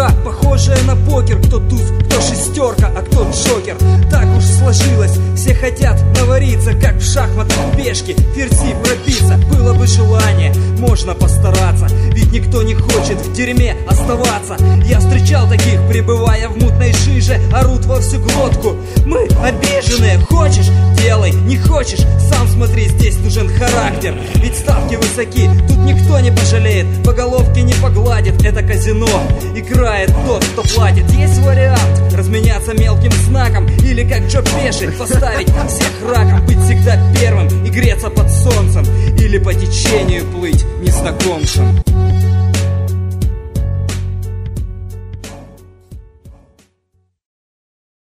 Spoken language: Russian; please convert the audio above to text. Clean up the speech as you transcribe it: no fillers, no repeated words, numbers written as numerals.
игра, похожая на покер. Кто туз, кто шестерка, а кто джокер. Так уж сложилось, все хотят навариться, как в шахматах пешки, ферзь пробиться. Было бы желание, можно постараться, ведь никто не хочет в дерьме оставаться. Я встречал таких, пребывая в мутной жиже, орут во всю глотку: мы обиженные, хочешь — делай, не хочешь — сам смотри, здесь нужен характер. Ведь ставки высоки, тут никто не пожалеет, по головке не погладит. Это казино, играет тот, кто платит. Есть вариант разменяться мелким знаком, или как Джо Пеши поставить всех раком. Быть всегда первым и греться под солнцем, или по течению плыть незнакомцем.